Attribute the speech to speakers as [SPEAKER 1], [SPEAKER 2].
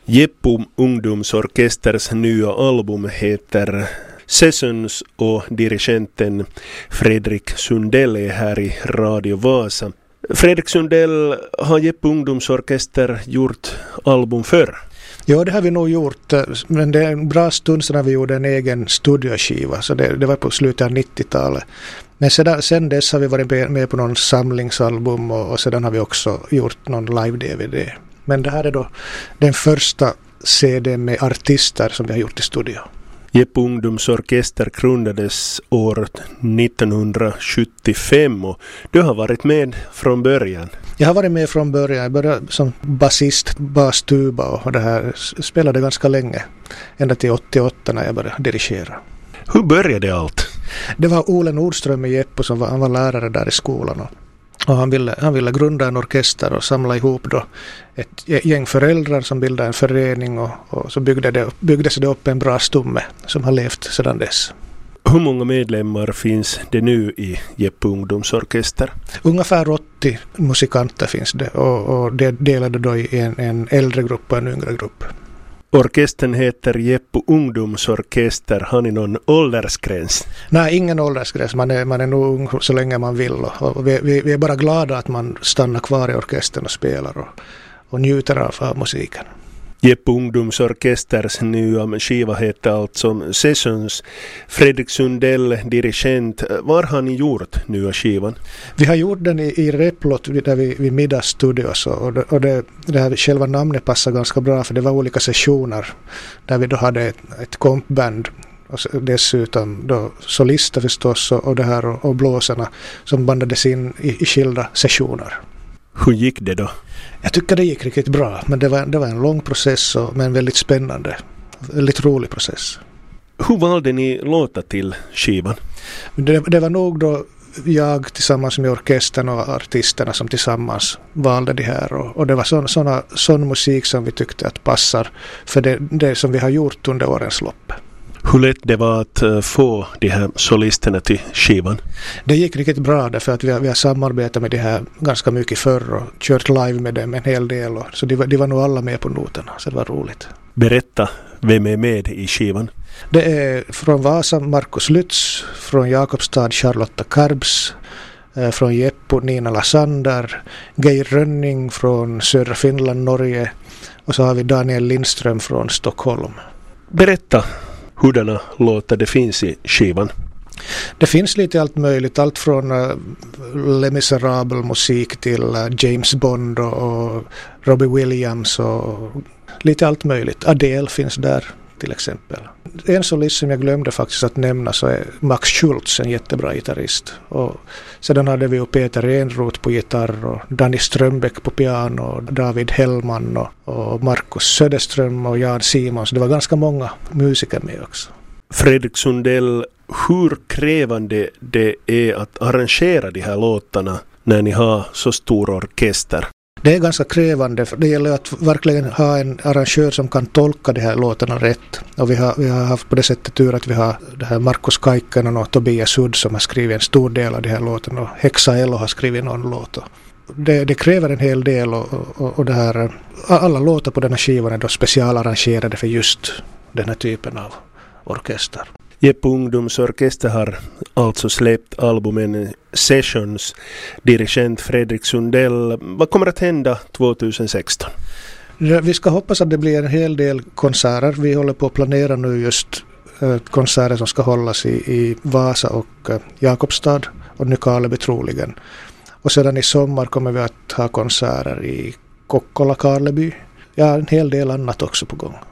[SPEAKER 1] Jeppo ungdomsorkesters nya album heter Sessions och dirigenten Fredrik Sundell är här i Radio Vasa. Fredrik Sundell, har Jeppo ungdomsorkester gjort album förr?
[SPEAKER 2] Ja, det har vi nog gjort, men det är en bra stund sedan vi gjorde en egen studioskiva, så det var på slutet av 90-talet. Men sen dess har vi varit med på någon samlingsalbum och sedan har vi också gjort någon live-DVD. Men det här är då den första CD med artister som vi har gjort i studio.
[SPEAKER 1] Jeppo ungdomsorkester grundades år 1975 och du har varit med från början.
[SPEAKER 2] Jag har varit med från början. Jag började som basist, bastuba och det här spelade ganska länge. Ända till 88 när jag började dirigera.
[SPEAKER 1] Hur började allt?
[SPEAKER 2] Det var Ole Nordström i Jeppo som han var lärare där i skolan. Och han ville grunda en orkester och samla ihop då ett gäng föräldrar som bildade en förening och så byggdes det upp en bra stomme som har levt sedan dess.
[SPEAKER 1] Hur många medlemmar finns det nu i Jeppo ungdomsorkester?
[SPEAKER 2] Ungefär 80 musikanter finns det och det delade då i en äldre grupp och en yngre grupp.
[SPEAKER 1] Orkestern heter Jeppo ungdomsorkester. Har ni någon åldersgräns?
[SPEAKER 2] Nej, ingen åldersgräns. Man är nog ung så länge man vill. Och vi är bara glada att man stannar kvar i orkestern och spelar och njuter av musiken.
[SPEAKER 1] Jeppo ungdomsorkesters nya skiva heter alltså Sessions. Fredrik Sundell, dirigent. Var har ni gjort nya skivan?
[SPEAKER 2] Vi har gjort den i Replot där vid Middag Studios och det här själva namnet passar ganska bra för det var olika sessioner där vi då hade ett kompband och dessutom då solister förstås och det här och blåsarna som bandades in i skilda sessioner.
[SPEAKER 1] Hur gick det då?
[SPEAKER 2] Jag tycker det gick riktigt bra, men det var en lång process men väldigt spännande. Väldigt rolig process.
[SPEAKER 1] Hur valde ni låta till skivan?
[SPEAKER 2] Det var nog då jag tillsammans med orkestern och artisterna som tillsammans valde det här. Och det var sån musik som vi tyckte att passar för det som vi har gjort under årens lopp.
[SPEAKER 1] Hur lätt det var att få de här solisterna till skivan?
[SPEAKER 2] Det gick riktigt bra därför att vi har samarbetat med det här ganska mycket förr och kört live med dem en hel del. Så de var nog alla med på noterna, så det var roligt.
[SPEAKER 1] Berätta, vem är med i skivan?
[SPEAKER 2] Det är från Vasa Markus Lutz, från Jakobstad Charlotta Karbs, från Jeppo Nina Lassander, Geir Rönning från södra Finland, Norge och så har vi Daniel Lindström från Stockholm.
[SPEAKER 1] Berätta hurdana låtar det finns i skivan.
[SPEAKER 2] Det finns lite allt möjligt, allt från Les Misérables musik till James Bond och Robbie Williams och lite allt möjligt. Adele finns där till exempel. En solist som jag glömde faktiskt att nämna så är Max Schultz, en jättebra gitarrist. Och sedan hade vi Peter Enroth på gitarr och Danny Strömbäck på piano och David Hellman och Markus Söderström och Jan Simons. Det var ganska många musiker med också.
[SPEAKER 1] Fredrik Sundell, hur krävande det är att arrangera de här låtarna när ni har så stor orkester?
[SPEAKER 2] Det är ganska krävande. Det gäller att verkligen ha en arrangör som kan tolka de här låtarna rätt. Och vi har haft på det sättet tur att vi har det här Markus Kaikkonen och Tobias Udd som har skrivit en stor del av de här låtarna. Och Hexa Elo har skrivit någon låt. Det kräver en hel del och det här, alla låtar på den här skivan är då specialarrangerade för just den här typen av orkester.
[SPEAKER 1] Jeppo ungdomsorkester har alltså släppt albumen Sessions. Dirigent Fredrik Sundell. Vad kommer att hända 2016?
[SPEAKER 2] Vi ska hoppas att det blir en hel del konserter. Vi håller på att planera nu just konserter som ska hållas i Vasa och Jakobstad och Nykarleby troligen. Och sedan i sommar kommer vi att ha konserter i Kokkola, Karleby. Ja, en hel del annat också på gång.